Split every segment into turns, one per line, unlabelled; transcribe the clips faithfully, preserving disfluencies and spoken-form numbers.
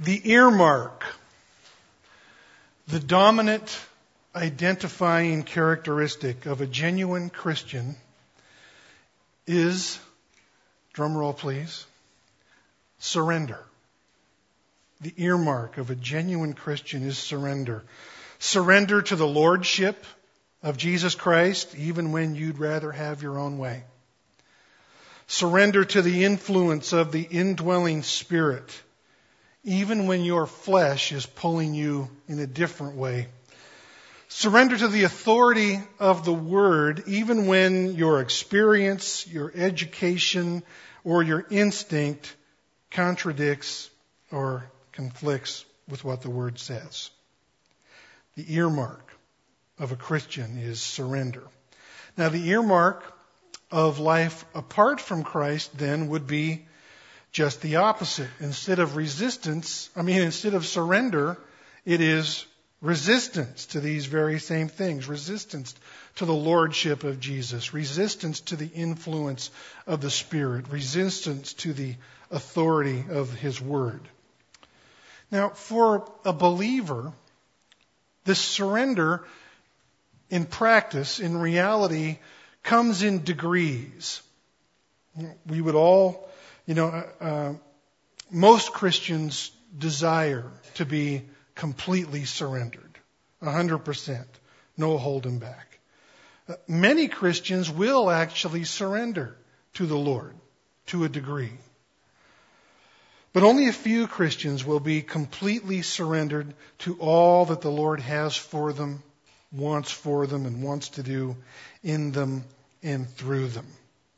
The earmark, the dominant identifying characteristic of a genuine Christian is, drum roll please, surrender. The earmark of a genuine Christian is surrender. Surrender to the lordship of Jesus Christ, even when you'd rather have your own way. Surrender to the influence of the indwelling Spirit, even when your flesh is pulling you in a different way. Surrender to the authority of the Word, even when your experience, your education, or your instinct contradicts or conflicts with what the Word says. The earmark of a Christian is surrender. Now, the earmark of life apart from Christ then would be just the opposite. Instead of resistance, I mean, instead of surrender, it is resistance to these very same things. Resistance to the lordship of Jesus. Resistance to the influence of the Spirit. Resistance to the authority of His Word. Now, for a believer, this surrender in practice, in reality, comes in degrees. We would all, you know, uh, most Christians desire to be completely surrendered, one hundred percent, no holding back. Uh, many Christians will actually surrender to the Lord to a degree. But only a few Christians will be completely surrendered to all that the Lord has for them, wants for them, and wants to do in them and through them.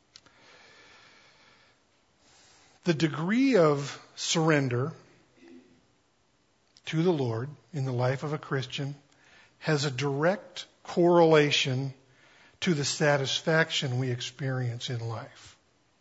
The degree of surrender to the Lord in the life of a Christian has a direct correlation to the satisfaction we experience in life.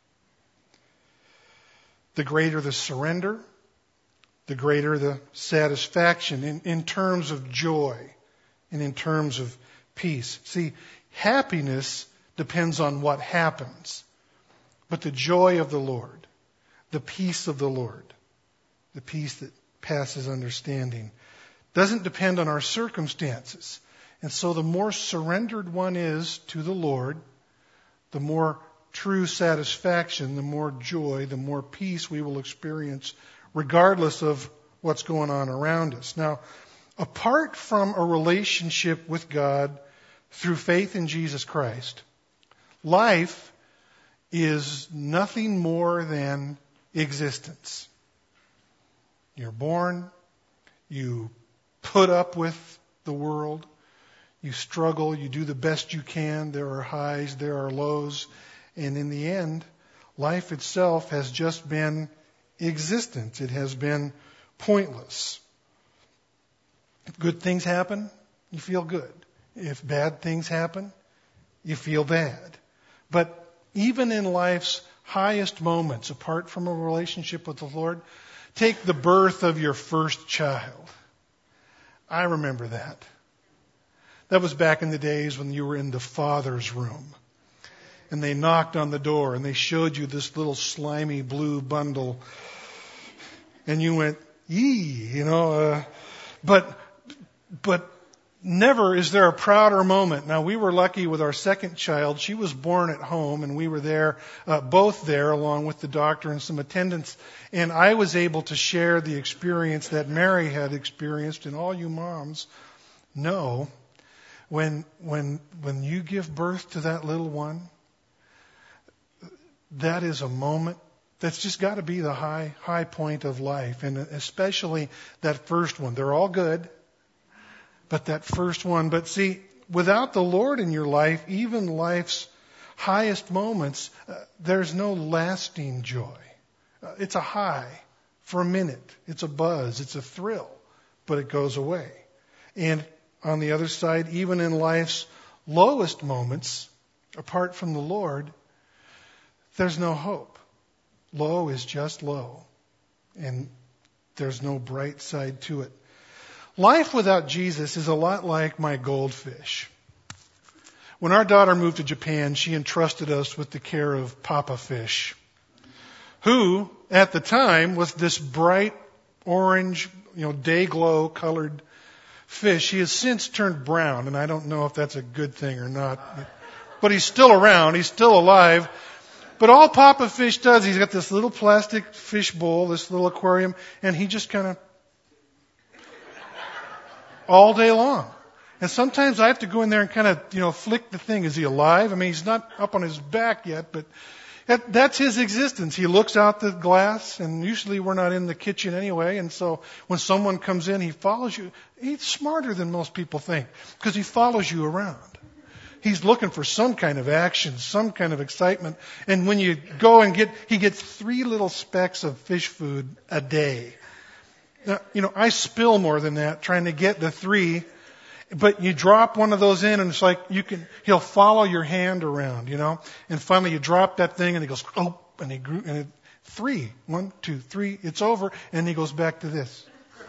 The greater the surrender, the greater the satisfaction in, in terms of joy and in terms of peace. See, happiness depends on what happens, but the joy of the Lord, the peace of the Lord, the peace that passes understanding, doesn't depend on our circumstances. And so the more surrendered one is to the Lord, the more true satisfaction, the more joy, the more peace we will experience regardless of what's going on around us. Now, apart from a relationship with God through faith in Jesus Christ, life is nothing more than existence. You're born, you put up with the world, you struggle, you do the best you can, there are highs, there are lows, and in the end, life itself has just been existence. It has been pointless. If good things happen, you feel good. If bad things happen, you feel bad. But even in life's highest moments, apart from a relationship with the Lord, take the birth of your first child. I remember that. That was back in the days when you were in the father's room. And they knocked on the door and they showed you this little slimy blue bundle. And you went, yee, you know. Uh, but, but never is there a prouder moment. Now, we were lucky with our second child. She was born at home and we were there, uh, both there along with the doctor and some attendants. And I was able to share the experience that Mary had experienced. And all you moms know, when, when, when you give birth to that little one, that is a moment that's just got to be the high, high point of life. And especially that first one. They're all good. But that first one. But see, without the Lord in your life, even life's highest moments, uh, there's no lasting joy. Uh, it's a high for a minute. It's a buzz. It's a thrill. But it goes away. And on the other side, even in life's lowest moments, apart from the Lord, there's no hope. Low is just low. And there's no bright side to it. Life without Jesus is a lot like my goldfish. When our daughter moved to Japan, she entrusted us with the care of Papa Fish, who, at the time, was this bright orange, you know, day glow colored fish. He has since turned brown, and I don't know if that's a good thing or not. But he's still around. He's still alive. But all Papa Fish does, he's got this little plastic fish bowl, this little aquarium, and he just kind of all day long. And sometimes I have to go in there and kind of, you know, flick the thing. Is he alive? I mean, he's not up on his back yet, but that, that's his existence. He looks out the glass, and usually we're not in the kitchen anyway. And so when someone comes in, he follows you. He's smarter than most people think because he follows you around. He's looking for some kind of action, some kind of excitement. And when you go and get, he gets three little specks of fish food a day. Now, you know, I spill more than that trying to get the three. But you drop one of those in and it's like you can, he'll follow your hand around, you know, and finally you drop that thing and he goes, oh, and he grew, and it, three, one, two, three, it's over. And he goes back to this.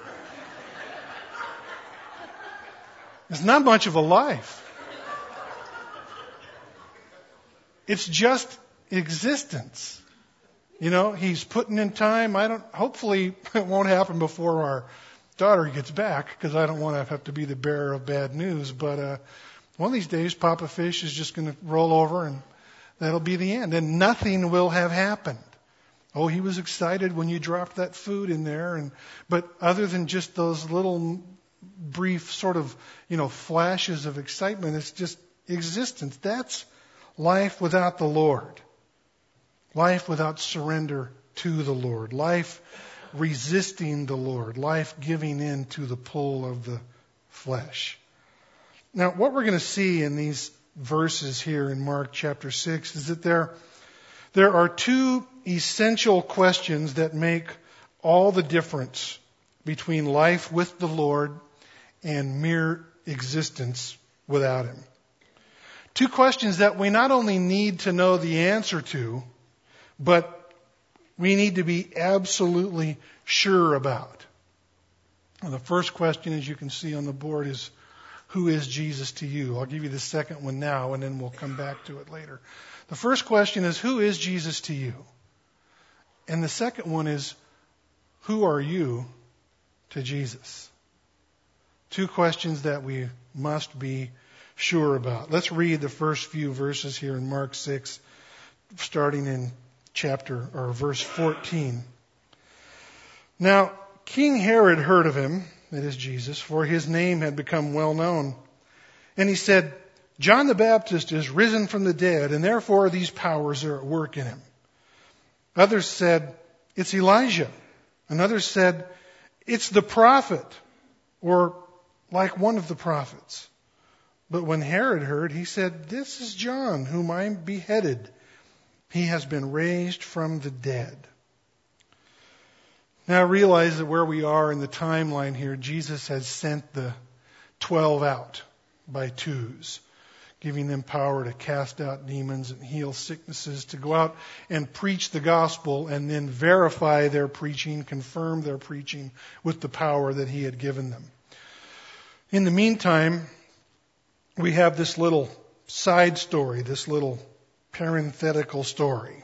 It's not much of a life. It's just existence. You know, he's putting in time. I don't, hopefully it won't happen before our daughter gets back because I don't want to have to be the bearer of bad news. But uh, one of these days, Papa Fish is just going to roll over and that'll be the end. And nothing will have happened. Oh, he was excited when you dropped that food in there. And but other than just those little brief sort of, you know, flashes of excitement, it's just existence. That's life without the Lord. Life without surrender to the Lord. Life resisting the Lord. Life giving in to the pull of the flesh. Now, what we're going to see in these verses here in Mark chapter six is that there, there are two essential questions that make all the difference between life with the Lord and mere existence without Him. Two questions that we not only need to know the answer to, but we need to be absolutely sure about. And the first question, as you can see on the board, is who is Jesus to you? I'll give you the second one now, and then we'll come back to it later. The first question is, who is Jesus to you? And the second one is, who are you to Jesus? Two questions that we must be sure about. Let's read the first few verses here in Mark six, starting in chapter or verse fourteen. Now, King Herod heard of him, that is Jesus, for his name had become well known. And he said, John the Baptist is risen from the dead, and therefore these powers are at work in him. Others said, it's Elijah. And others said, it's the prophet, or like one of the prophets. But when Herod heard, he said, this is John, whom I beheaded. He has been raised from the dead. Now realize that where we are in the timeline here, Jesus has sent the twelve out by twos, giving them power to cast out demons and heal sicknesses, to go out and preach the gospel and then verify their preaching, confirm their preaching with the power that He had given them. In the meantime, we have this little side story, this little parenthetical story.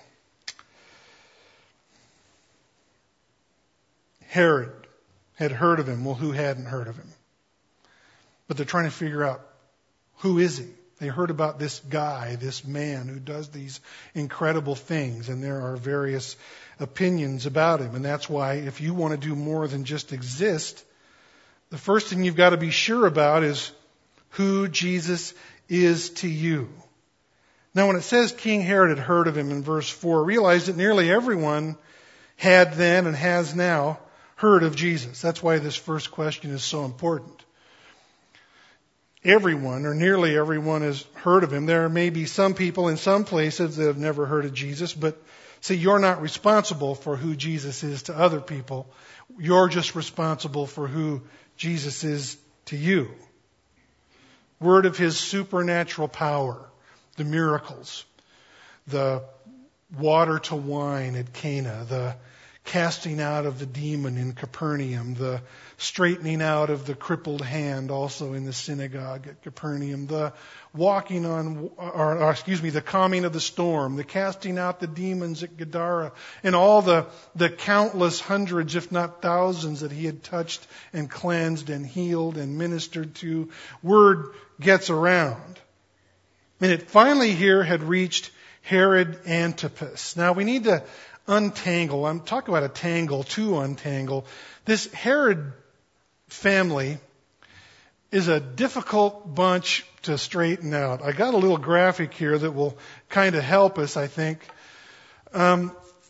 Herod had heard of him. Well, who hadn't heard of him? But they're trying to figure out, who is he? They heard about this guy, this man who does these incredible things, and there are various opinions about him. And that's why if you want to do more than just exist, the first thing you've got to be sure about is who Jesus is to you. Now, when it says King Herod had heard of him in verse four, realize that nearly everyone had then and has now heard of Jesus. That's why this first question is so important. Everyone, or nearly everyone, has heard of him. There may be some people in some places that have never heard of Jesus, but see, you're not responsible for who Jesus is to other people. You're just responsible for who Jesus is to you. Word of His supernatural power, the miracles, the water to wine at Cana, the casting out of the demon in Capernaum, the straightening out of the crippled hand also in the synagogue at Capernaum, the walking on, or, or excuse me, the calming of the storm, the casting out the demons at Gadara, and all the, the countless hundreds, if not thousands, that he had touched and cleansed and healed and ministered to. Word gets around. And it finally here had reached Herod Antipas. Now we need to untangle, I'm talking about a tangle, to untangle. This Herod family is a difficult bunch to straighten out. I got a little graphic here that will kind of help us, I think. Um,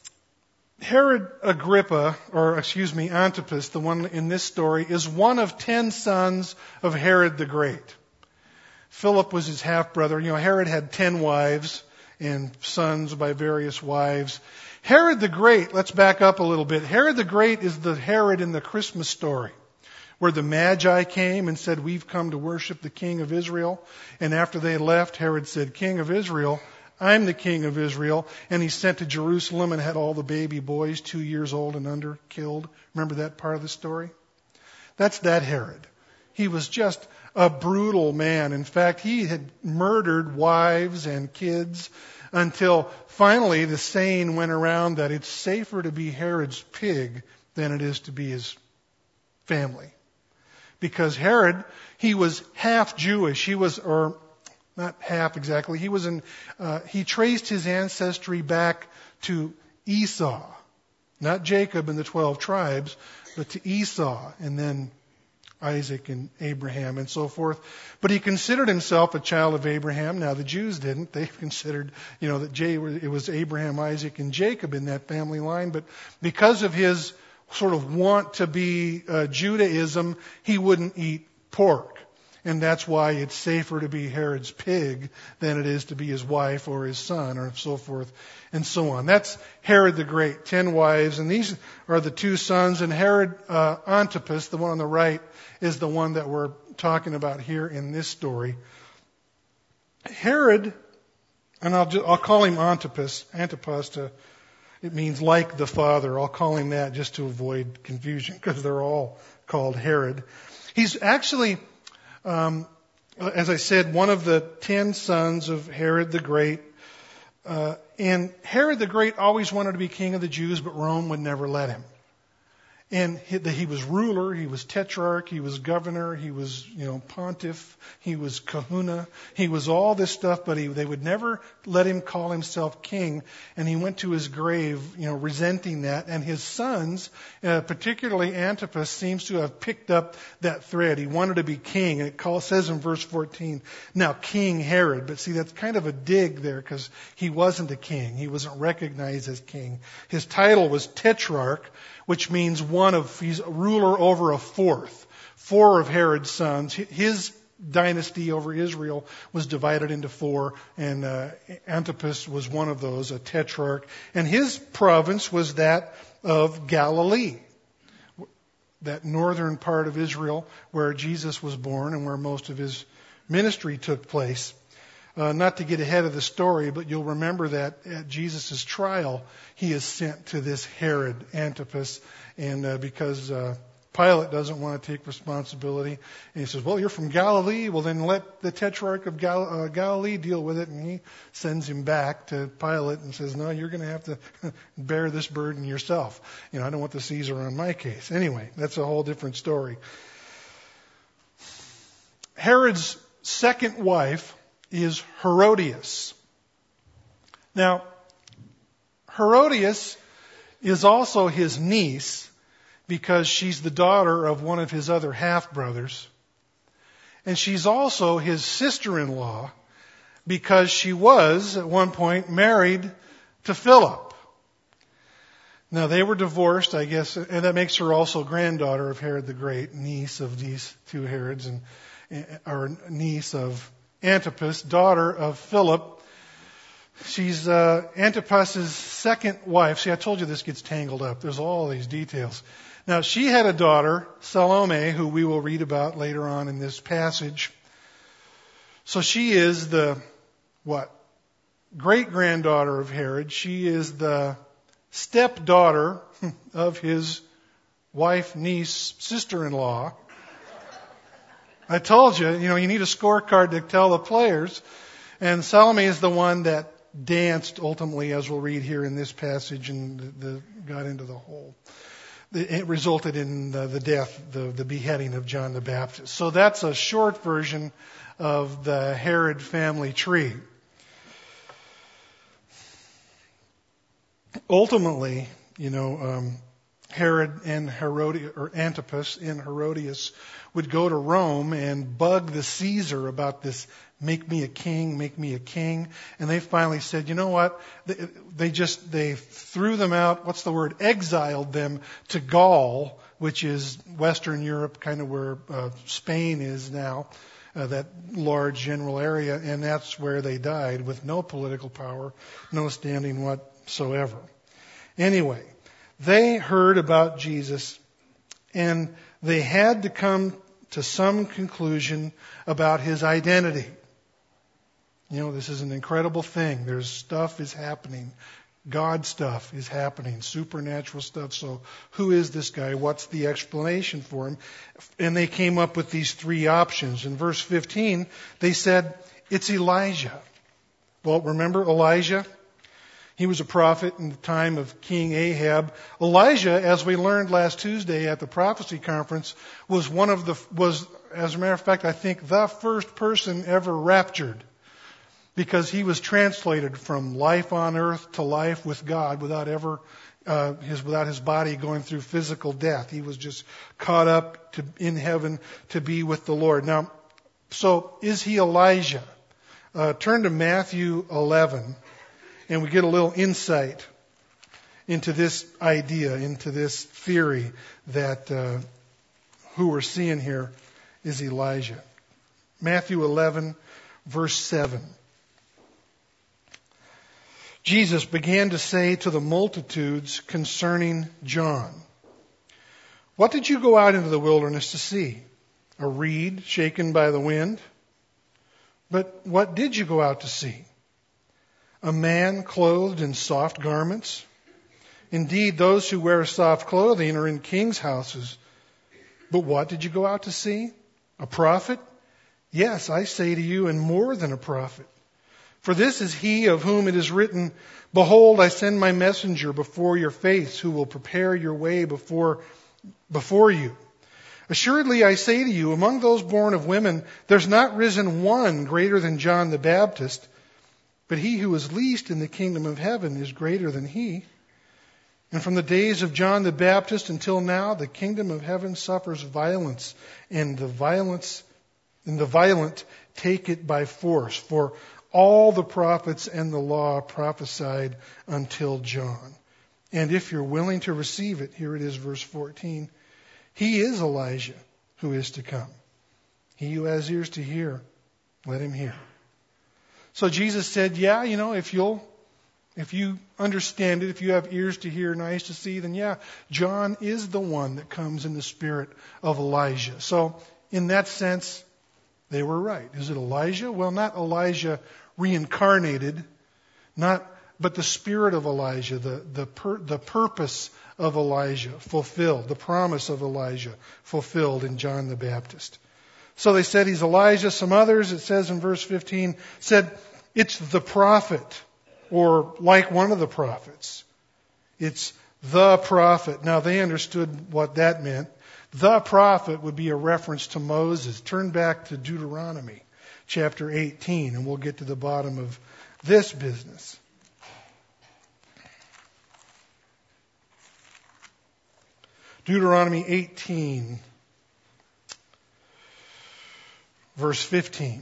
Herod Agrippa, or excuse me, Antipas, the one in this story, is one of ten sons of Herod the Great. Philip was his half-brother. You know, Herod had ten wives and sons by various wives. Herod the Great, let's back up a little bit. Herod the Great is the Herod in the Christmas story, where the Magi came and said, we've come to worship the King of Israel. And after they left, Herod said, King of Israel, I'm the King of Israel. And he sent to Jerusalem and had all the baby boys, two years old and under, killed. Remember that part of the story? That's that Herod. He was just a brutal man. In fact, he had murdered wives and kids until finally the saying went around that it's safer to be Herod's pig than it is to be his family. Because Herod, he was half Jewish. He was, or not half exactly, he was in, uh, he traced his ancestry back to Esau. Not Jacob and the twelve tribes, but to Esau, and then Isaac and Abraham and so forth. But he considered himself a child of Abraham. Now the Jews didn't. They considered, you know, that Jay, it was Abraham, Isaac, and Jacob in that family line. But because of his sort of want to be uh, Judaism, he wouldn't eat pork. And that's why it's safer to be Herod's pig than it is to be his wife or his son or so forth and so on. That's Herod the Great, ten wives, and these are the two sons. And Herod uh, Antipas, the one on the right, is the one that we're talking about here in this story. Herod, and I'll, just, I'll call him Antipas, Antipas to, it means like the father. I'll call him that just to avoid confusion because they're all called Herod. He's actually, um, as I said, one of the ten sons of Herod the Great. Uh, and Herod the Great always wanted to be king of the Jews, but Rome would never let him. And he, he was ruler, he was tetrarch, he was governor, he was, you know, pontiff, he was kahuna, he was all this stuff, but he, they would never let him call himself king. And he went to his grave, you know, resenting that. And his sons, uh, particularly Antipas, seems to have picked up that thread. He wanted to be king. And it call, says in verse fourteen, now King Herod. But see, that's kind of a dig there because he wasn't a king. He wasn't recognized as king. His title was tetrarch, which means one of, he's a ruler over a fourth. Four of Herod's sons. His dynasty over Israel was divided into four, and uh, Antipas was one of those, a tetrarch. And his province was that of Galilee, that northern part of Israel where Jesus was born and where most of his ministry took place. Uh, not to get ahead of the story, but you'll remember that at Jesus' trial, he is sent to this Herod Antipas, and uh, because uh, Pilate doesn't want to take responsibility, and he says, well, you're from Galilee, well then let the Tetrarch of Gal- uh, Galilee deal with it, and he sends him back to Pilate and says, no, you're going to have to bear this burden yourself. You know, I don't want the Caesar on my case. Anyway, that's a whole different story. Herod's second wife is Herodias. Now, Herodias is also his niece because she's the daughter of one of his other half-brothers. And she's also his sister-in-law because she was, at one point, married to Philip. Now, they were divorced, I guess, and that makes her also granddaughter of Herod the Great, niece of these two Herods, and or niece of Antipas, daughter of Philip. She's uh, Antipas's second wife. See, I told you this gets tangled up. There's all these details. Now, she had a daughter, Salome, who we will read about later on in this passage. So she is the, what? Great-granddaughter of Herod. She is the stepdaughter of his wife, niece, sister-in-law. I told you, you know, you need a scorecard to tell the players. And Salome is the one that danced ultimately, as we'll read here in this passage, and the, the, got into the hole. It resulted in the, the death, the, the beheading of John the Baptist. So that's a short version of the Herod family tree. Ultimately, you know, um, Herod and Herodias, or Antipas and Herodias would go to Rome and bug the Caesar about this, make me a king, make me a king. And they finally said, you know what? They, they just, they threw them out, what's the word? Exiled them to Gaul, which is Western Europe, kind of where uh, Spain is now, uh, that large general area. And that's where they died, with no political power, no standing whatsoever. Anyway, they heard about Jesus, and they had to come to some conclusion about his identity. You know, this is an incredible thing. There's stuff is happening. God stuff is happening. Supernatural stuff. So who is this guy? What's the explanation for him? And they came up with these three options. In verse fifteen, they said, it's Elijah. Well, remember Elijah? He was a prophet in the time of King Ahab. Elijah, as we learned last Tuesday at the prophecy conference, was one of the, was, as a matter of fact, I think the first person ever raptured, because he was translated from life on earth to life with God without ever, uh, his, without his body going through physical death. He was just caught up to, in heaven to be with the Lord. Now, so is he Elijah? Uh, turn to Matthew eleven. And we get a little insight into this idea, into this theory that uh, who we're seeing here is Elijah. Matthew eleven, verse seven. Jesus began to say to the multitudes concerning John, what did you go out into the wilderness to see? A reed shaken by the wind? But what did you go out to see? A man clothed in soft garments? Indeed, those who wear soft clothing are in kings' houses. But what did you go out to see? A prophet? Yes, I say to you, and more than a prophet. For this is he of whom it is written, behold, I send my messenger before your face, who will prepare your way before, before you. Assuredly, I say to you, among those born of women, there's not risen one greater than John the Baptist. But he who is least in the kingdom of heaven is greater than he. And from the days of John the Baptist until now, the kingdom of heaven suffers violence, and the violence, and the violent take it by force. For all the prophets and the law prophesied until John. And if you're willing to receive it, here it is, verse fourteen. He is Elijah who is to come. He who has ears to hear, let him hear. So Jesus said, yeah, you know, if you'll, if you understand it, if you have ears to hear and eyes to see, then yeah, John is the one that comes in the spirit of Elijah. So in that sense, they were right. Is it Elijah? Well, not Elijah reincarnated, not, but the spirit of Elijah, the, the, pur, the purpose of Elijah fulfilled, the promise of Elijah fulfilled in John the Baptist. So they said he's Elijah. Some others, it says in verse fifteen, said it's the prophet, or like one of the prophets. It's the prophet. Now they understood what that meant. The prophet would be a reference to Moses. Turn back to Deuteronomy chapter eighteen, and we'll get to the bottom of this business. Deuteronomy eighteen. Verse fifteen.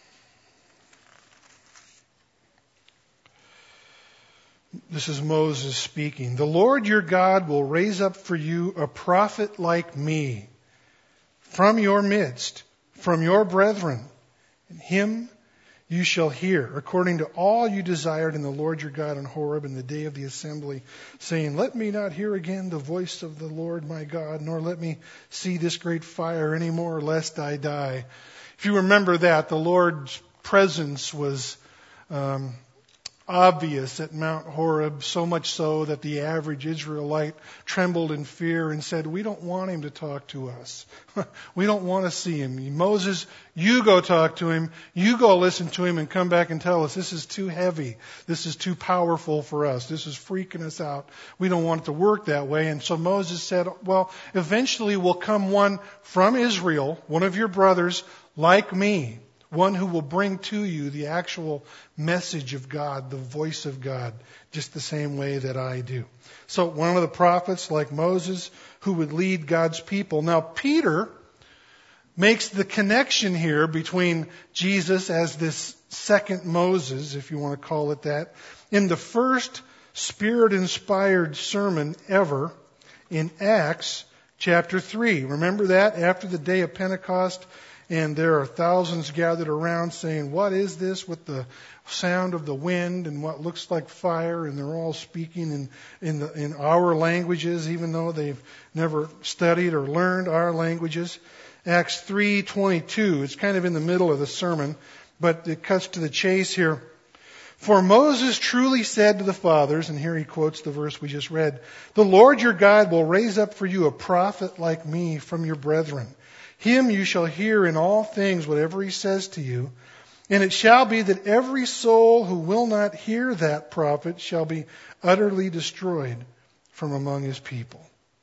This is Moses speaking. The Lord your God will raise up for you a prophet like me from your midst, from your brethren. And him you shall hear, according to all you desired in the Lord your God in Horeb in the day of the assembly, saying, let me not hear again the voice of the Lord my God, nor let me see this great fire any more, lest I die. If you remember that, the Lord's presence was um, obvious at Mount Horeb, so much so that the average Israelite trembled in fear and said, we don't want him to talk to us. We don't want to see him. Moses, you go talk to him. You go listen to him and come back and tell us this is too heavy. This is too powerful for us. This is freaking us out. We don't want it to work that way. And so Moses said, well, eventually will come one from Israel, one of your brothers, like me. One who will bring to you the actual message of God, the voice of God, just the same way that I do. So one of the prophets like Moses who would lead God's people. Now Peter makes the connection here between Jesus as this second Moses, if you want to call it that, in the first Spirit-inspired sermon ever in Acts chapter three. Remember that? After the day of Pentecost, and there are thousands gathered around saying, what is this with the sound of the wind and what looks like fire? And they're all speaking in, in, the, in our languages, even though they've never studied or learned our languages. Acts three twenty-two, it's kind of in the middle of the sermon, but it cuts to the chase here. For Moses truly said to the fathers, and here he quotes the verse we just read, the Lord your God will raise up for you a prophet like me from your brethren. Him you shall hear in all things whatever he says to you. And it shall be that every soul who will not hear that prophet shall be utterly destroyed from among his people.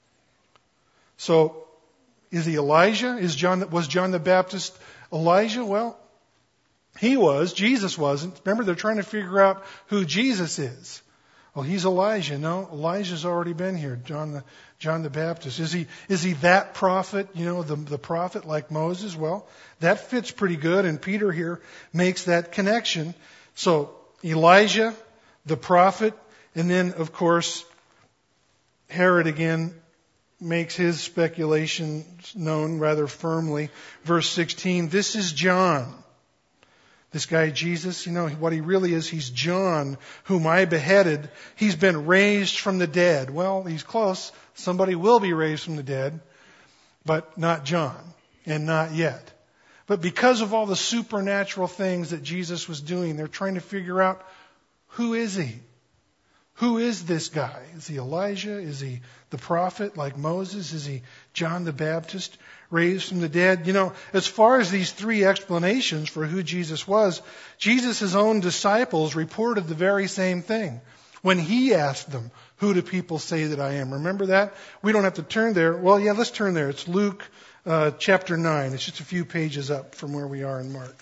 So, is he Elijah? Is John, was John the Baptist Elijah? Well, he was. Jesus wasn't. Remember, they're trying to figure out who Jesus is. Well, he's Elijah. No, Elijah's already been here. John the John the Baptist. Is he is he that prophet? You know, the the prophet like Moses? Well, that fits pretty good, and Peter here makes that connection. So Elijah, the prophet, and then of course Herod again makes his speculation known rather firmly. Verse sixteen. This is John. This guy Jesus, you know, what he really is, he's John, whom I beheaded. He's been raised from the dead. Well, he's close. Somebody will be raised from the dead, but not John, and not yet. But because of all the supernatural things that Jesus was doing, they're trying to figure out, who is he? Who is this guy? Is he Elijah? Is he the prophet like Moses? Is he John the Baptist raised from the dead? You know, as far as these three explanations for who Jesus was, Jesus' own disciples reported the very same thing when he asked them, who do people say that I am? Remember that? We don't have to turn there. Well, yeah, let's turn there. It's Luke uh, chapter nine. It's just a few pages up from where we are in Mark.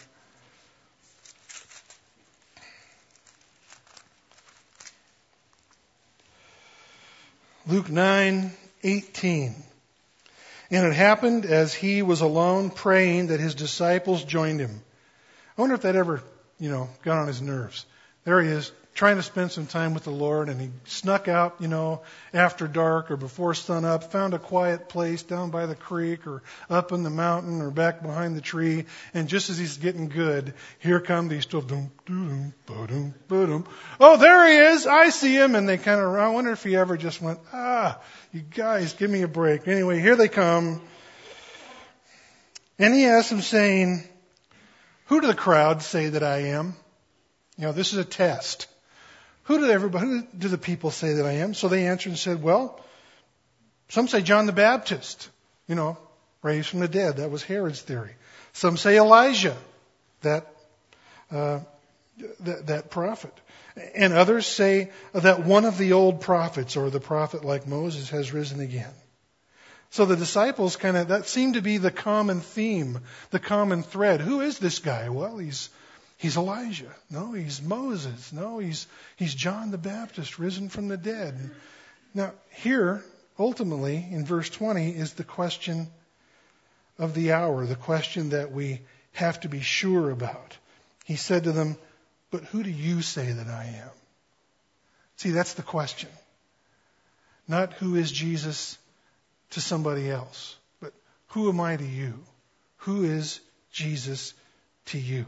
Luke nine eighteen. And it happened as he was alone praying that his disciples joined him. I wonder if that ever, you know, got on his nerves. There he is, trying to spend some time with the Lord, and he snuck out, you know, after dark or before sun up, found a quiet place down by the creek or up in the mountain or back behind the tree, and just as he's getting good, here come these two, doom, doom, ba-doom, ba-doom. Oh, there he is! I see him! And they kind of, I wonder if he ever just went, ah, you guys, give me a break. Anyway, here they come. And he asked them, saying, who do the crowd say that I am? You know, this is a test. Who did everybody, who do the people say that I am? So they answered and said, well, some say John the Baptist, you know, raised from the dead. That was Herod's theory. Some say Elijah, that, uh, that, that prophet. And others say that one of the old prophets, or the prophet like Moses, has risen again. So the disciples kind of, that seemed to be the common theme, the common thread. Who is this guy? Well, he's He's Elijah. No, he's Moses. No, he's he's John the Baptist, risen from the dead. Now, here, ultimately, in verse twenty, is the question of the hour, the question that we have to be sure about. He said to them, but who do you say that I am? See, that's the question. Not who is Jesus to somebody else, but who am I to you? Who is Jesus to you?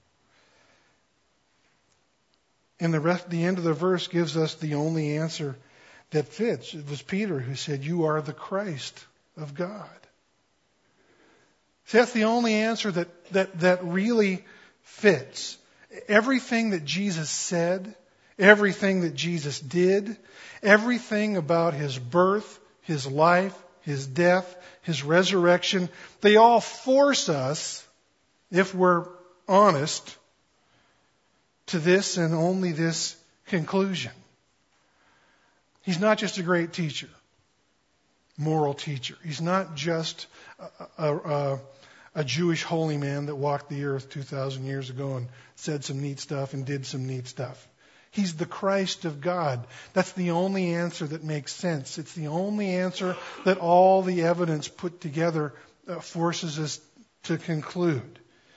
And the rest, the end of the verse gives us the only answer that fits. It was Peter who said, you are the Christ of God. See, that's the only answer that, that, that really fits. Everything that Jesus said everything that Jesus did, everything about his birth, his life, his death, his resurrection, they all force us, if we're honest, to this and only this conclusion. He's not just a great teacher, moral teacher. He's not just a, a, a, a Jewish holy man that walked the earth two thousand years ago and said some neat stuff and did some neat stuff. He's the Christ of God. That's the only answer that makes sense. It's the only answer that all the evidence put together uh, forces us to conclude.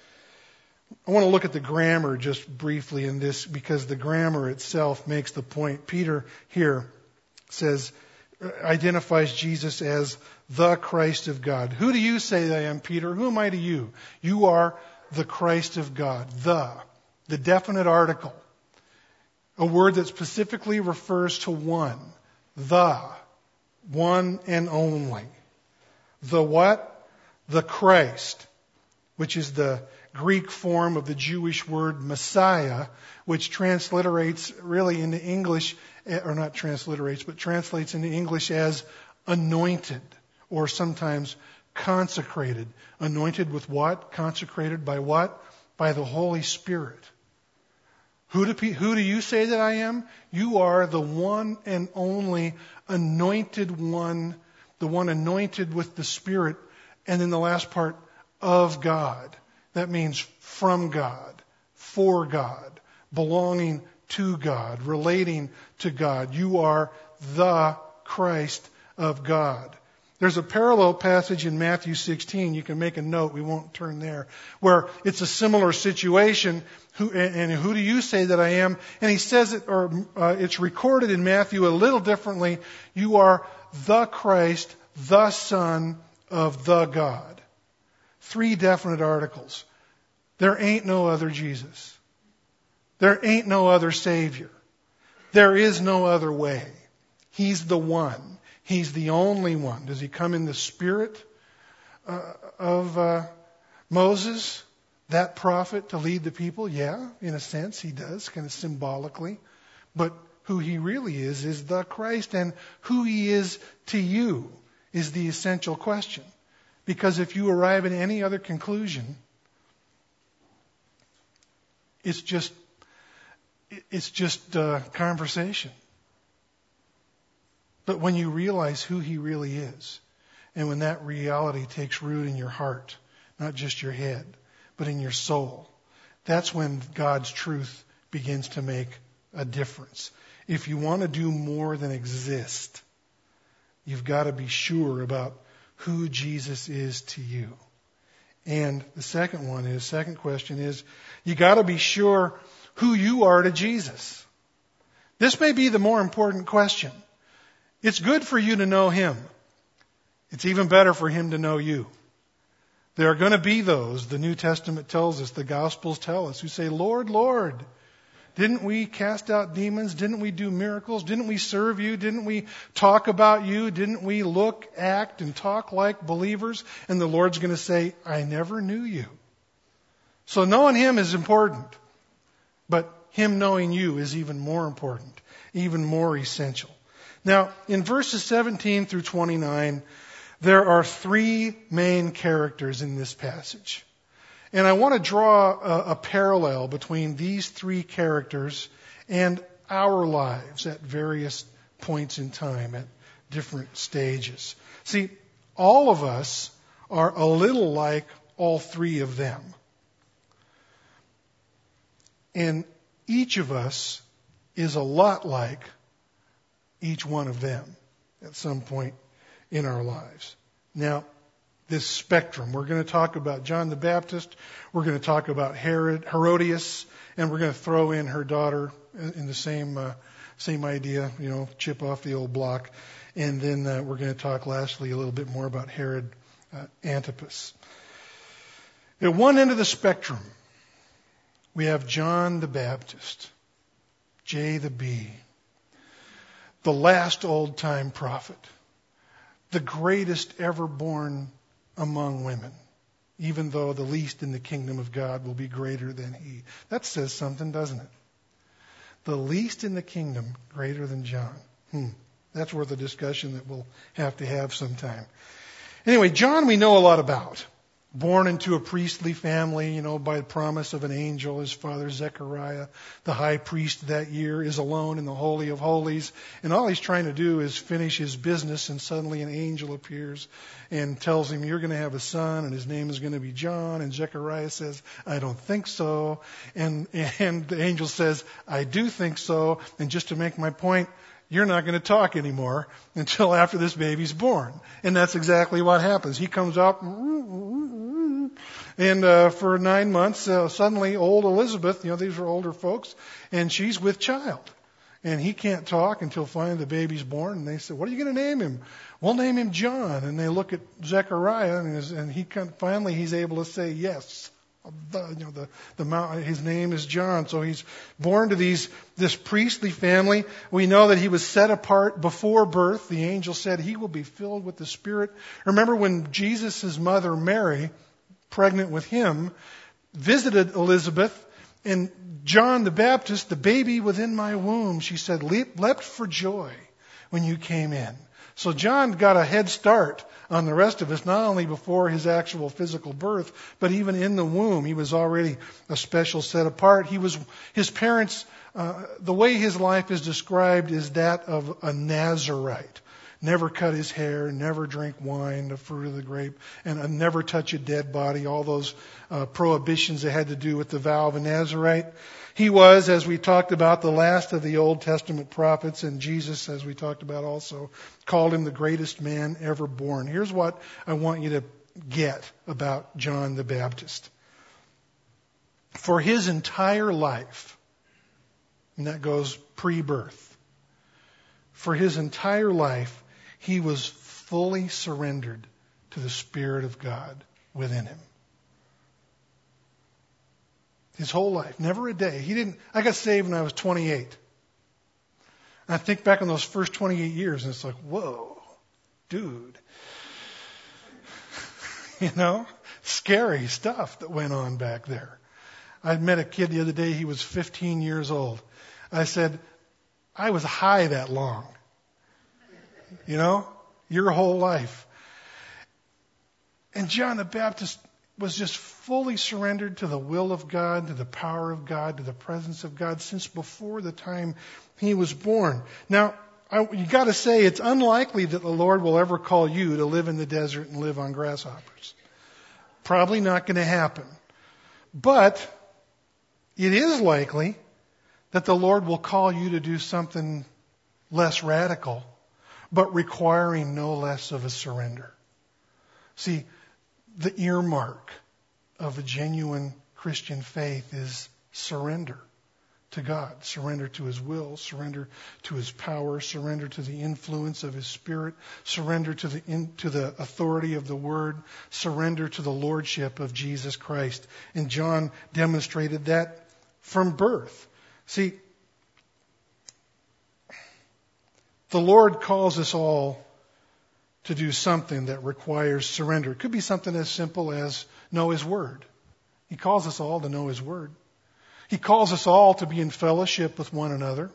I want to look at the grammar just briefly in this, because the grammar itself makes the point. Peter here says, identifies Jesus as the Christ of God. Who do you say I am, Peter? Who am I to you? You are the Christ of God. The, the definite article. A word that specifically refers to one. The, one and only. The what? The Christ, which is the Greek form of the Jewish word Messiah, which transliterates really into English, or not transliterates, but translates into English as anointed, or sometimes consecrated. Anointed with what? Consecrated by what? By the Holy Spirit. Who do, who do you say that I am? You are the one and only anointed one, the one anointed with the Spirit, and then the last part, of God. That means from God, for God, belonging to God, relating to God. You are the Christ of God. There's a parallel passage in Matthew sixteen. You can make a note. We won't turn there. Where it's a similar situation. Who, and who do you say that I am? And he says it, or uh, it's recorded in Matthew a little differently. You are the Christ, the Son of the God. Three definite articles. There ain't no other Jesus. There ain't no other Savior. There is no other way. He's the one. He's the only one. Does he come in the spirit uh, of uh, Moses, that prophet, to lead the people? Yeah, in a sense he does, kind of symbolically. But who he really is, is the Christ. And who he is to you is the essential question. Because if you arrive at any other conclusion, it's just it's just uh, conversation. But when you realize who he really is, and when that reality takes root in your heart, not just your head, but in your soul, that's when God's truth begins to make a difference. If you want to do more than exist, you've got to be sure about who Jesus is to you. And the second one is, second question is, you got to be sure who you are to Jesus. This may be the more important question. It's good for you to know him. It's even better for him to know you. There are going to be those, the New Testament tells us, the Gospels tell us, who say, Lord, Lord, didn't we cast out demons? Didn't we do miracles? Didn't we serve you? Didn't we talk about you? Didn't we look, act, and talk like believers? And the Lord's going to say, I never knew you. So knowing him is important. But him knowing you is even more important, even more essential. Now, in verses seventeen through twenty-nine, there are three main characters in this passage. And I want to draw a, a parallel between these three characters and our lives at various points in time, at different stages. See, all of us are a little like all three of them. And each of us is a lot like each one of them at some point in our lives. Now, this spectrum, we're going to talk about John the Baptist, we're going to talk about Herod, Herodias, and we're going to throw in her daughter in the same uh, same idea, you know, chip off the old block. And then uh, we're going to talk lastly a little bit more about Herod uh, Antipas. At one end of the spectrum, we have John the Baptist, J the B, the last old-time prophet, the greatest ever born among women, even though the least in the kingdom of God will be greater than he. That says something, doesn't it? The least in the kingdom greater than John. Hmm. That's worth a discussion that we'll have to have sometime. Anyway, John we know a lot about. Born into a priestly family, you know, by the promise of an angel. His father Zechariah, the high priest that year, is alone in the Holy of Holies. And all he's trying to do is finish his business, and suddenly an angel appears and tells him, you're going to have a son, and his name is going to be John. And Zechariah says, I don't think so. And, and the angel says, I do think so. And just to make my point, you're not going to talk anymore until after this baby's born. And that's exactly what happens. He comes out, and uh, for nine months, uh, suddenly old Elizabeth, you know, these are older folks, and she's with child. And he can't talk until finally the baby's born. And they say, what are you going to name him? We'll name him John. And they look at Zechariah, and, his, and he can, finally he's able to say yes. The, you know, the, the mount, his name is John. So he's born to these, this priestly family. We know that he was set apart before birth. The angel said he will be filled with the Spirit. Remember when Jesus' mother Mary, pregnant with him, visited Elizabeth, and John the Baptist, the baby within my womb, she said, leap, leapt for joy when you came in. So John got a head start on the rest of us, not only before his actual physical birth, but even in the womb. He was already a special set apart. He was, his parents, uh, the way his life is described is that of a Nazarite. Never cut his hair, never drink wine, the fruit of the grape, and uh, never touch a dead body, all those uh, prohibitions that had to do with the vow of a Nazarite. He was, as we talked about, the last of the Old Testament prophets, and Jesus, as we talked about also, called him the greatest man ever born. Here's what I want you to get about John the Baptist. For his entire life, and that goes pre-birth, for his entire life, he was fully surrendered to the Spirit of God within him. His whole life, never a day. He didn't. I got saved when I was twenty-eight. And I think back on those first twenty-eight years, and it's like, whoa, dude. You know, scary stuff that went on back there. I met a kid the other day. He was fifteen years old. I said, I was high that long. You know, your whole life. And John the Baptist was just fully surrendered to the will of God, to the power of God, to the presence of God since before the time he was born. Now, I, you got to say it's unlikely that the Lord will ever call you to live in the desert and live on grasshoppers. Probably not going to happen. But it is likely that the Lord will call you to do something less radical, but requiring no less of a surrender. See, the earmark of a genuine Christian faith is surrender to God, surrender to His will, surrender to His power, surrender to the influence of His Spirit, surrender to the in, to the authority of the Word, surrender to the lordship of Jesus Christ. And John demonstrated that from birth. See, the Lord calls us all to do something that requires surrender. It could be something as simple as know His Word. He calls us all to know His Word. He calls us all to be in fellowship with one another.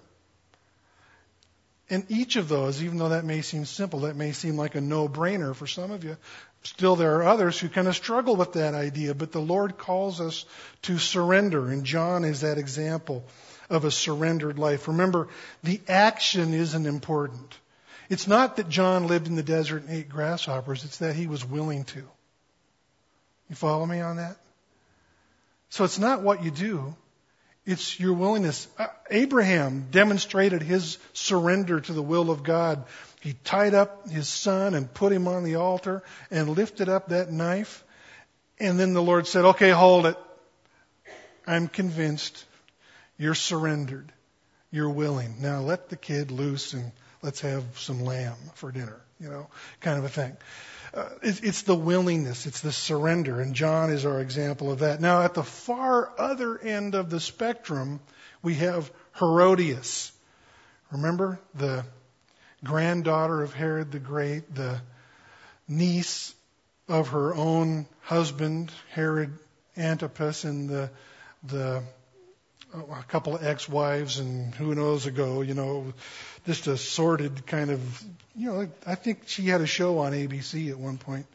And each of those, even though that may seem simple, that may seem like a no-brainer for some of you, still there are others who kind of struggle with that idea. But the Lord calls us to surrender, and John is that example of a surrendered life. Remember, the action isn't important. It's not that John lived in the desert and ate grasshoppers. It's that he was willing to. You follow me on that? So it's not what you do. It's your willingness. Abraham demonstrated his surrender to the will of God. He tied up his son and put him on the altar and lifted up that knife. And then the Lord said, okay, hold it. I'm convinced you're surrendered. You're willing. Now let the kid loose and let's have some lamb for dinner, you know, kind of a thing. Uh, it's, it's the willingness, it's the surrender, and John is our example of that. Now, at the far other end of the spectrum, we have Herodias. Remember, the granddaughter of Herod the Great, the niece of her own husband, Herod Antipas, and the the a couple of ex-wives and who knows ago, you know, just a sordid kind of, you know, I think she had a show on A B C at one point.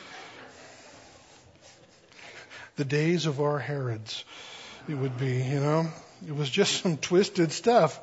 The days of our Herods, it would be, you know. It was just some twisted stuff.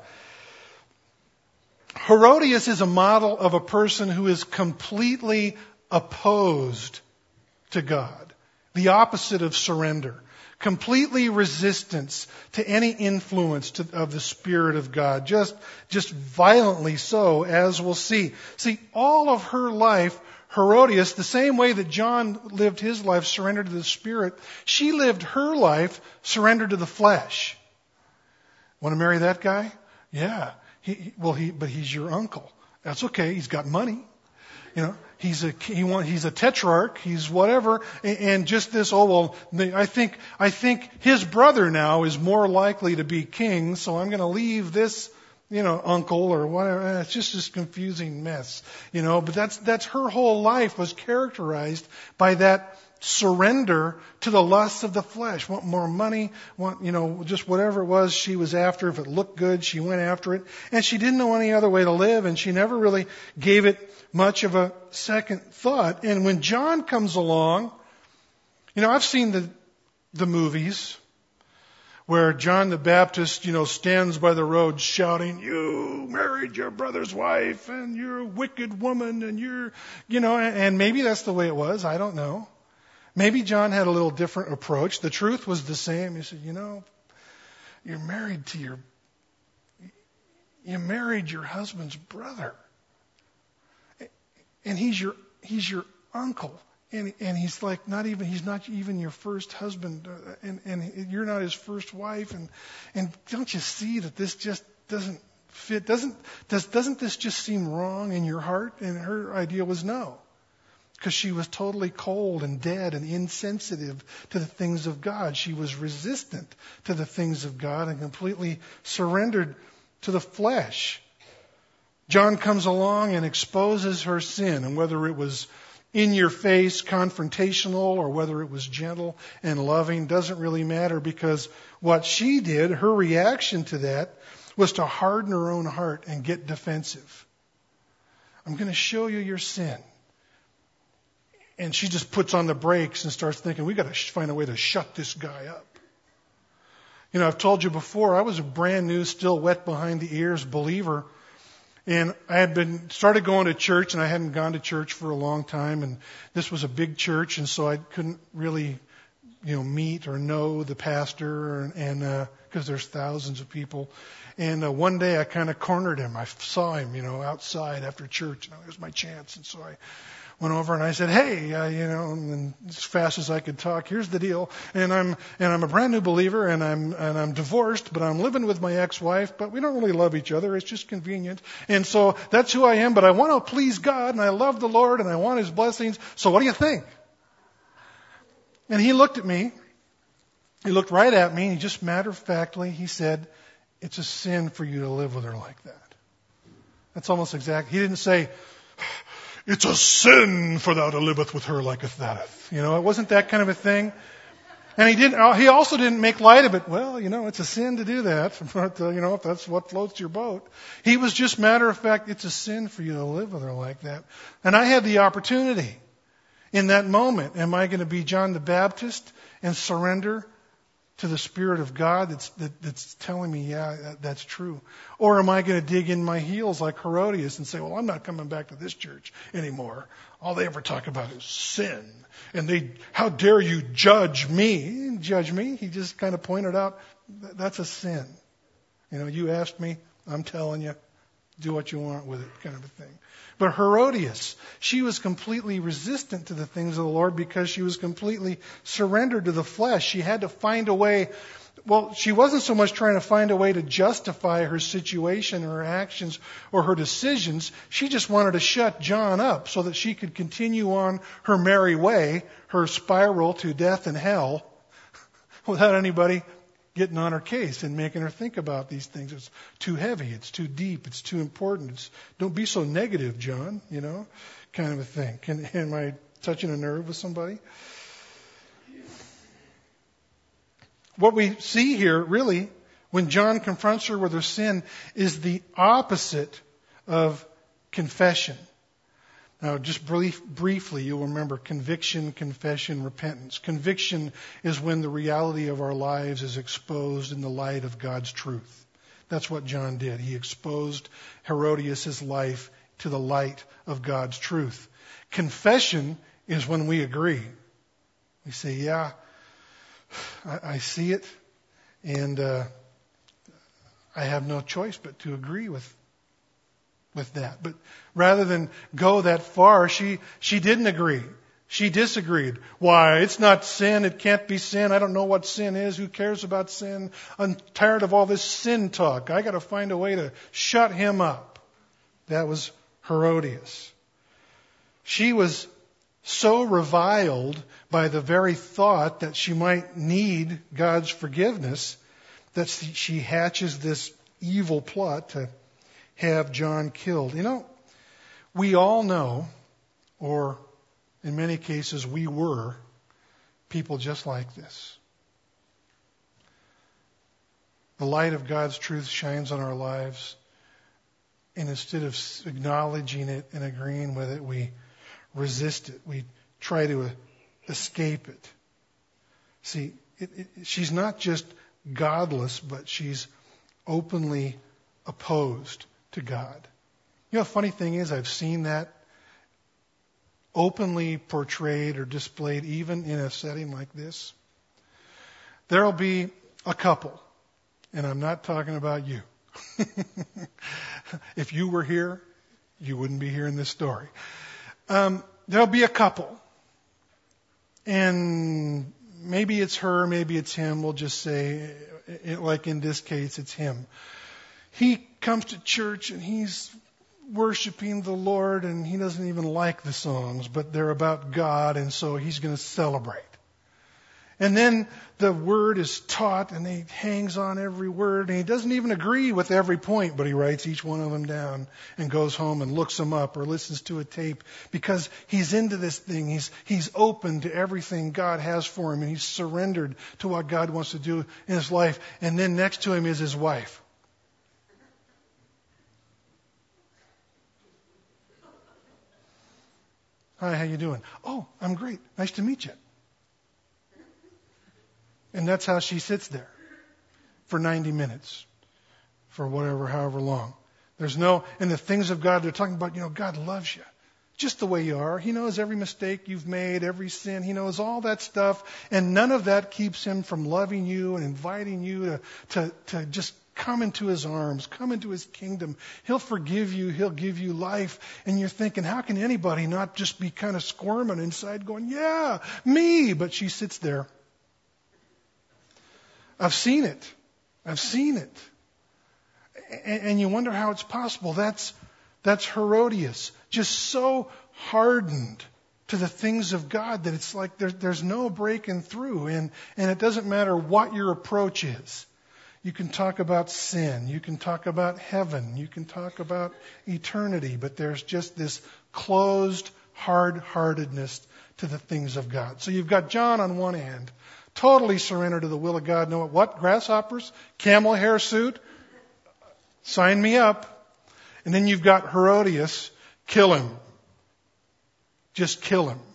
Herodias is a model of a person who is completely opposed to God. The opposite of surrender. Completely resistance to any influence to, of the Spirit of God. Just, just violently so, as we'll see. See, all of her life, Herodias, the same way that John lived his life surrendered to the Spirit, she lived her life surrendered to the flesh. Want to marry that guy? Yeah. He, well, he, but he's your uncle. That's okay. He's got money. You know, he's a he want, he's a tetrarch. He's whatever. And, and just this. Oh well, I think I think his brother now is more likely to be king. So I'm going to leave this, you know, uncle or whatever. It's just this confusing mess. You know, but that's that's her whole life was characterized by that surrender to the lusts of the flesh. Want more money, want, you know, just whatever it was she was after. If it looked good, she went after it. And she didn't know any other way to live, and she never really gave it much of a second thought. And when John comes along, you know, I've seen the the movies where John the Baptist, you know, stands by the road shouting, "You married your brother's wife, and you're a wicked woman, and you're," you know, and maybe that's the way it was. I don't know. Maybe John had a little different approach. The truth was the same. He said, you know, you're married to your, you married your husband's brother. And he's your, he's your uncle. And, and he's like, not even, he's not even your first husband. And, and you're not his first wife. And, and don't you see that this just doesn't fit? Doesn't, does, doesn't this just seem wrong in your heart? And her idea was no. Because she was totally cold and dead and insensitive to the things of God. She was resistant to the things of God and completely surrendered to the flesh. John comes along and exposes her sin, and whether it was in your face, confrontational, or whether it was gentle and loving, doesn't really matter, because what she did, her reaction to that, was to harden her own heart and get defensive. I'm going to show you your sin. And she just puts on the brakes and starts thinking, we got to find a way to shut this guy up. You know, I've told you before, I was a brand new, still wet behind the ears believer. And I had been, started going to church, and I hadn't gone to church for a long time. And this was a big church, and so I couldn't really, you know, meet or know the pastor, and, uh, because there's thousands of people. And uh, one day I kind of cornered him. I saw him, you know, outside after church, and it was my chance. And so I went over and I said, "Hey, uh, you know," and as fast as I could talk, "Here's the deal. And I'm and I'm a brand new believer, and I'm and I'm divorced, but I'm living with my ex-wife, but we don't really love each other. It's just convenient. And so that's who I am. But I want to please God, and I love the Lord, and I want His blessings. So what do you think?" And he looked at me. He looked right at me, and he just matter-of-factly, he said, "It's a sin for you to live with her like that." That's almost exact. He didn't say, "It's a sin for thou to liveth with her like a that." You know, it wasn't that kind of a thing. And he didn't, he also didn't make light of it. Well, you know, it's a sin to do that. But, uh, you know, if that's what floats your boat. He was just matter of fact, it's a sin for you to live with her like that. And I had the opportunity in that moment. Am I going to be John the Baptist and surrender to the Spirit of God that's, that, that's telling me, yeah, that, that's true? Or am I going to dig in my heels like Herodias and say, well, I'm not coming back to this church anymore. All they ever talk about is sin. And they, how dare you judge me? He didn't judge me. He just kind of pointed out, that's a sin. You know, you asked me, I'm telling you, do what you want with it, kind of a thing. But Herodias, she was completely resistant to the things of the Lord because she was completely surrendered to the flesh. She had to find a way. Well, she wasn't so much trying to find a way to justify her situation or her actions or her decisions. She just wanted to shut John up so that she could continue on her merry way, her spiral to death and hell, without anybody getting on her case and making her think about these things. It's too heavy. It's too deep. It's too important. It's, don't be so negative, John, you know, kind of a thing. Can, am I touching a nerve with somebody? What we see here really when John confronts her with her sin, is the opposite of confession. Now, just brief, briefly, you'll remember conviction, confession, repentance. Conviction is when the reality of our lives is exposed in the light of God's truth. That's what John did. He exposed Herodias' life to the light of God's truth. Confession is when we agree. We say, yeah, I, I see it, and uh, I have no choice but to agree with with that. But rather than go that far, she she didn't agree. She disagreed. Why? It's not sin. It can't be sin. I don't know what sin is. Who cares about sin? I'm tired of all this sin talk. I got to find a way to shut him up. That was Herodias. She was so reviled by the very thought that she might need God's forgiveness that she hatches this evil plot to have John killed. You know, we all know, or in many cases we were, people just like this. The light of God's truth shines on our lives, and instead of acknowledging it and agreeing with it, we resist it. We try to escape it. See, it, it, she's not just godless, but she's openly opposed to God. You know, the funny thing is, I've seen that openly portrayed or displayed even in a setting like this. There'll be a couple, and I'm not talking about you. If you were here, you wouldn't be hearing this story. Um, there'll be a couple, and maybe it's her, maybe it's him. We'll just say, like in this case, it's him. He comes to church and he's worshiping the Lord, and he doesn't even like the songs, but they're about God, and so he's going to celebrate. And then the word is taught, and he hangs on every word, and he doesn't even agree with every point, but he writes each one of them down and goes home and looks them up or listens to a tape because he's into this thing. He's he's open to everything God has for him, and he's surrendered to what God wants to do in his life. And then next to him is his wife. Hi, how you doing? Oh, I'm great. Nice to meet you. And that's how she sits there for ninety minutes, for whatever, however long. There's no, and the things of God, they're talking about, you know, God loves you just the way you are. He knows every mistake you've made, every sin. He knows all that stuff. And none of that keeps him from loving you and inviting you to, to, to just come into his arms, come into his kingdom. He'll forgive you. He'll give you life. And you're thinking, how can anybody not just be kind of squirming inside going, yeah, me? But she sits there. I've seen it. I've seen it. And, and you wonder how it's possible. That's, that's Herodias. Just so hardened to the things of God that it's like there, there's no breaking through. And, and it doesn't matter what your approach is. You can talk about sin. You can talk about heaven. You can talk about eternity. But there's just this closed hard-heartedness to the things of God. So you've got John on one hand, totally surrendered to the will of God. Know what? Grasshoppers? Camel hair suit? Sign me up. And then you've got Herodias. Kill him. Just kill him.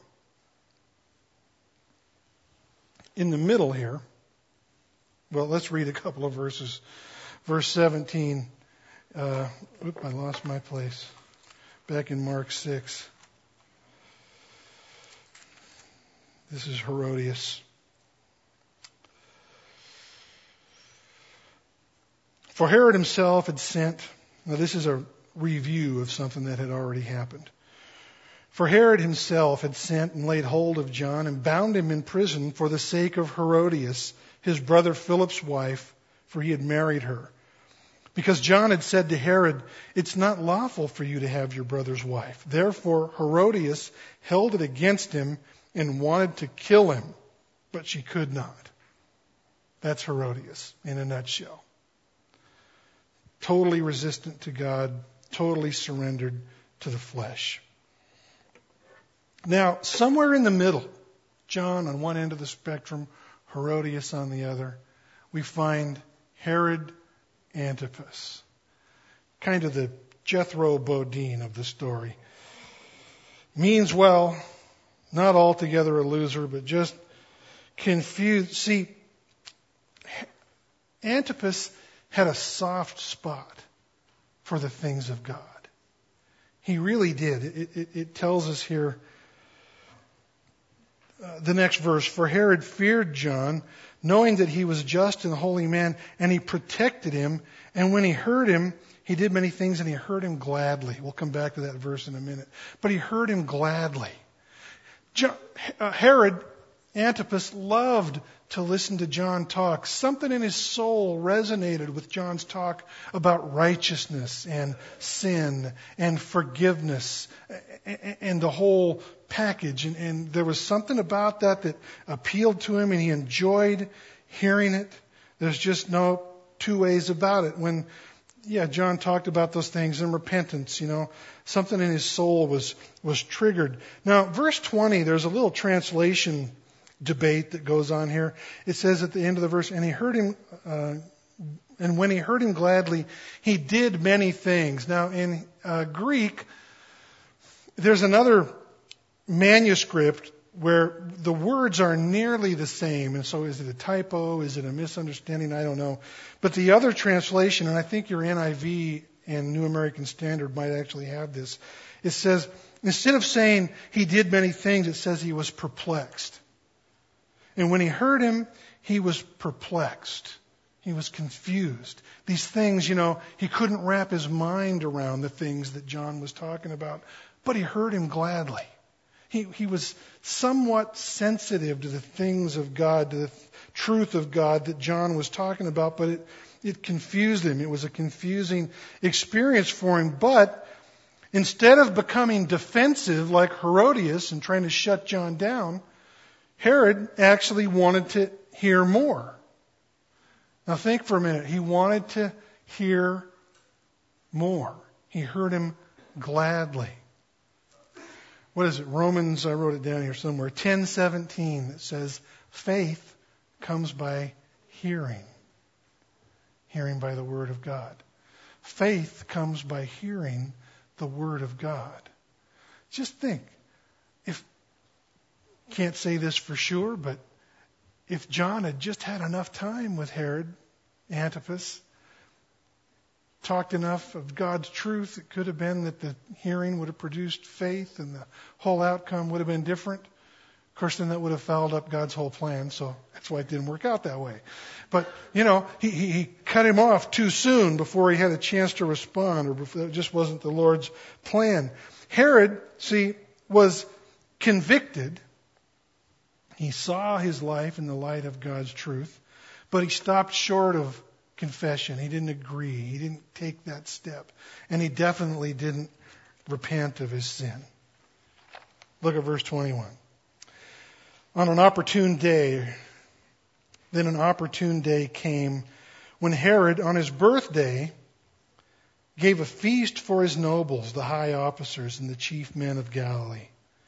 In the middle here, well, let's read a couple of verses. Verse seventeen. Uh, oop, I lost my place. Back in Mark six. This is Herodias. For Herod himself had sent, now this is a review of something that had already happened. For Herod himself had sent and laid hold of John and bound him in prison for the sake of Herodias, his brother Philip's wife, for he had married her. Because John had said to Herod, it's not lawful for you to have your brother's wife. Therefore Herodias held it against him and wanted to kill him, but she could not. That's Herodias in a nutshell. Totally resistant to God, totally surrendered to the flesh. Now, somewhere in the middle, John on one end of the spectrum, Herodias on the other, we find Herod Antipas. Kind of the Jethro Bodine of the story. Means well, not altogether a loser, but just confused. See, Antipas had a soft spot for the things of God. He really did. It, it, it tells us here, uh, the next verse, for Herod feared John, knowing that he was just and holy man, and he protected him. And when he heard him, he did many things, and he heard him gladly. We'll come back to that verse in a minute. But he heard him gladly. John, uh, Herod Antipas loved to listen to John talk. Something in his soul resonated with John's talk about righteousness and sin and forgiveness and the whole package. And, and there was something about that that appealed to him, and he enjoyed hearing it. There's just no two ways about it. When, yeah, John talked about those things and repentance, you know, something in his soul was, was triggered. Now, verse twenty, there's a little translation debate that goes on here. It says at the end of the verse, and he heard him, uh, and when he heard him gladly, he did many things. Now, in uh, Greek, there's another manuscript where the words are nearly the same. And so is it a typo? Is it a misunderstanding? I don't know. But the other translation, and I think your N I V and New American Standard might actually have this, it says, instead of saying he did many things, it says he was perplexed. And when he heard him, he was perplexed. He was confused. These things, you know, he couldn't wrap his mind around the things that John was talking about, but he heard him gladly. He, he was somewhat sensitive to the things of God, to the truth of God that John was talking about, but it, it confused him. It was a confusing experience for him. But instead of becoming defensive like Herodias and trying to shut John down, Herod actually wanted to hear more. Now think for a minute. He wanted to hear more. He heard him gladly. What is it? Romans, I wrote it down here somewhere, ten seventeen, that says, faith comes by hearing. Hearing by the Word of God. Faith comes by hearing the Word of God. Just think, if, can't say this for sure, but if John had just had enough time with Herod Antipas, talked enough of God's truth, it could have been that the hearing would have produced faith and the whole outcome would have been different. Of course, then that would have fouled up God's whole plan, so that's why it didn't work out that way. But, you know, he, he, he cut him off too soon before he had a chance to respond, or before, it just wasn't the Lord's plan. Herod, see, was convicted. He saw his life in the light of God's truth, but he stopped short of confession. He didn't agree. He didn't take that step. And he definitely didn't repent of his sin. Look at verse twenty-one. On an opportune day, then an opportune day came when Herod, on his birthday, gave a feast for his nobles, the high officers, and the chief men of Galilee.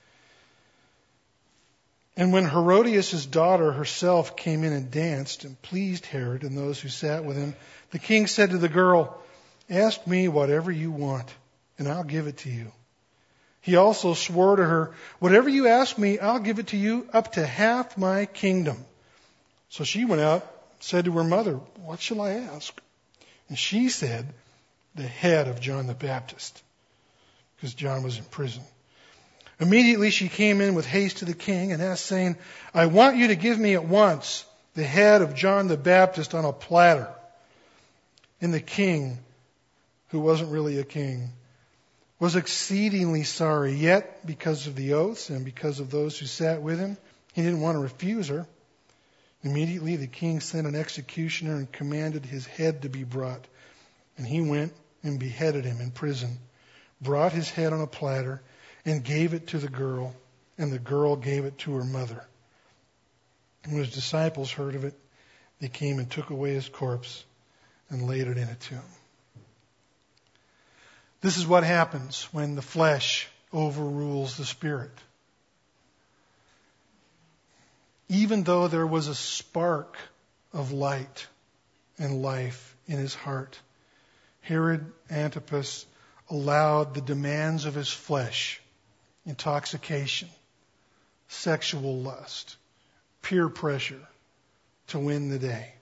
And when Herodias' daughter herself came in and danced and pleased Herod and those who sat with him, the king said to the girl, ask me whatever you want, and I'll give it to you. He also swore to her, whatever you ask me, I'll give it to you, up to half my kingdom. So she went out and said to her mother, what shall I ask? And she said, the head of John the Baptist, because John was in prison. Immediately she came in with haste to the king and asked, saying, I want you to give me at once the head of John the Baptist on a platter. And the king, who wasn't really a king, was exceedingly sorry. Yet, because of the oaths and because of those who sat with him, he didn't want to refuse her. Immediately the king sent an executioner and commanded his head to be brought. And he went and beheaded him in prison, brought his head on a platter, and gave it to the girl, and the girl gave it to her mother. And when his disciples heard of it, they came and took away his corpse and laid it in a tomb. This is what happens when the flesh overrules the spirit. Even though there was a spark of light and life in his heart. Herod Antipas allowed the demands of his flesh, intoxication, sexual lust, peer pressure to win the day.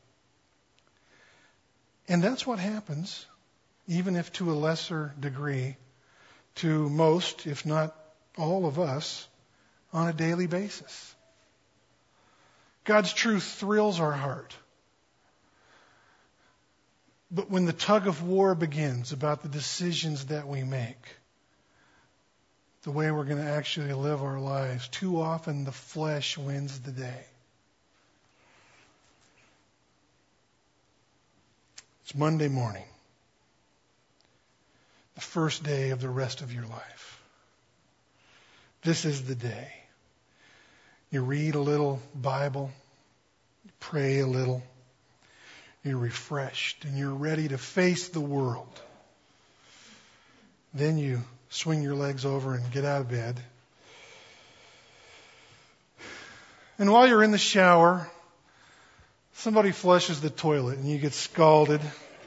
And that's what happens, even if to a lesser degree, to most, if not all of us, on a daily basis. God's truth thrills our heart. But when the tug of war begins about the decisions that we make, the way we're going to actually live our lives, too often the flesh wins the day. It's Monday morning, the first day of the rest of your life. This is the day. You read a little Bible, you pray a little, you're refreshed, and you're ready to face the world. Then you swing your legs over and get out of bed. And while you're in the shower, somebody flushes the toilet and you get scalded.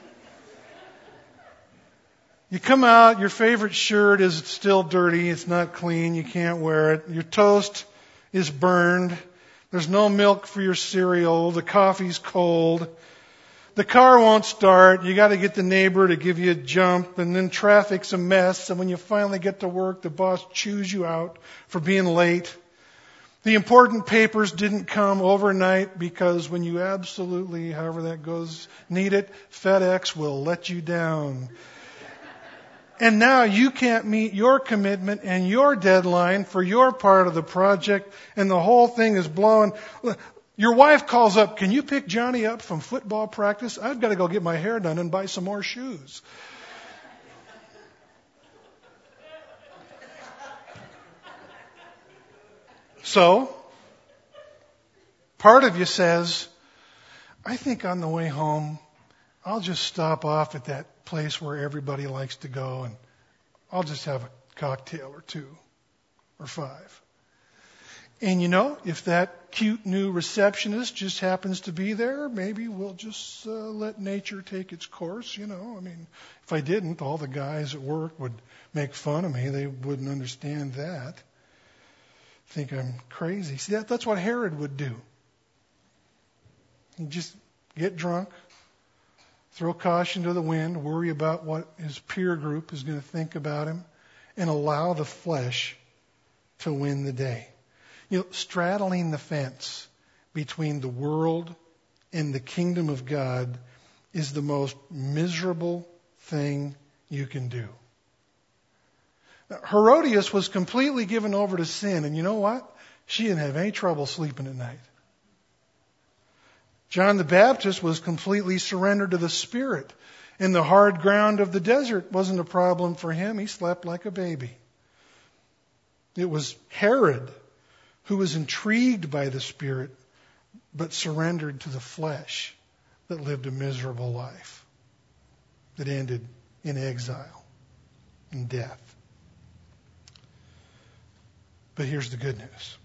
You come out, your favorite shirt is still dirty, it's not clean, you can't wear it. Your toast is burned. There's no milk for your cereal. The coffee's cold. The car won't start. You got to get the neighbor to give you a jump, and then traffic's a mess. And when you finally get to work, the boss chews you out for being late. The important papers didn't come overnight because when you absolutely, however that goes, need it, FedEx will let you down. And now you can't meet your commitment and your deadline for your part of the project, and the whole thing is blowing. Your wife calls up, can you pick Johnny up from football practice? I've got to go get my hair done and buy some more shoes. So, part of you says, I think on the way home, I'll just stop off at that place where everybody likes to go, and I'll just have a cocktail or two or five. And you know, if that cute new receptionist just happens to be there, maybe we'll just uh, let nature take its course, you know. I mean, if I didn't, all the guys at work would make fun of me. They wouldn't understand that. Think I'm crazy. See, that, that's what Herod would do. He'd just get drunk, throw caution to the wind, worry about what his peer group is going to think about him, and allow the flesh to win the day. You know, straddling the fence between the world and the kingdom of God is the most miserable thing you can do. Now, Herodias was completely given over to sin, and you know what? She didn't have any trouble sleeping at night. John the Baptist was completely surrendered to the Spirit, and the hard ground of the desert wasn't a problem for him. He slept like a baby. It was Herod who was intrigued by the Spirit, but surrendered to the flesh, that lived a miserable life that ended in exile and death. But here's the good news.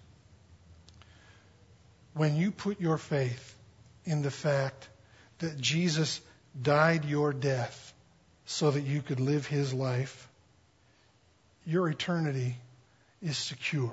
When you put your faith in the fact that Jesus died your death so that you could live his life, your eternity is secure.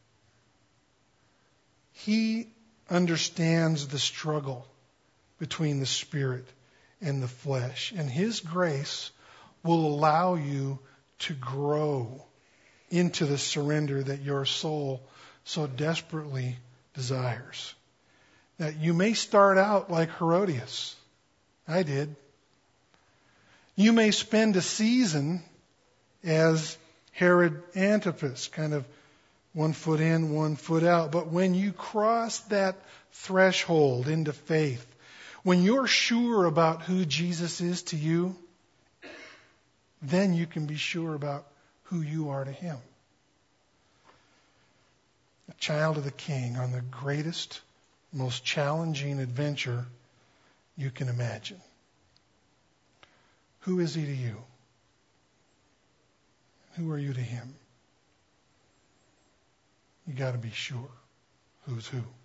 He understands the struggle between the spirit and the flesh, and his grace will allow you to grow into the surrender that your soul so desperately desires. That you may start out like Herodias. I did. You may spend a season as Herod Antipas, kind of one foot in, one foot out. But when you cross that threshold into faith, when you're sure about who Jesus is to you, then you can be sure about who you are to him. A child of the King on the greatest, most challenging adventure you can imagine. Who is he to you? Who are you to him? You got to be sure who's who.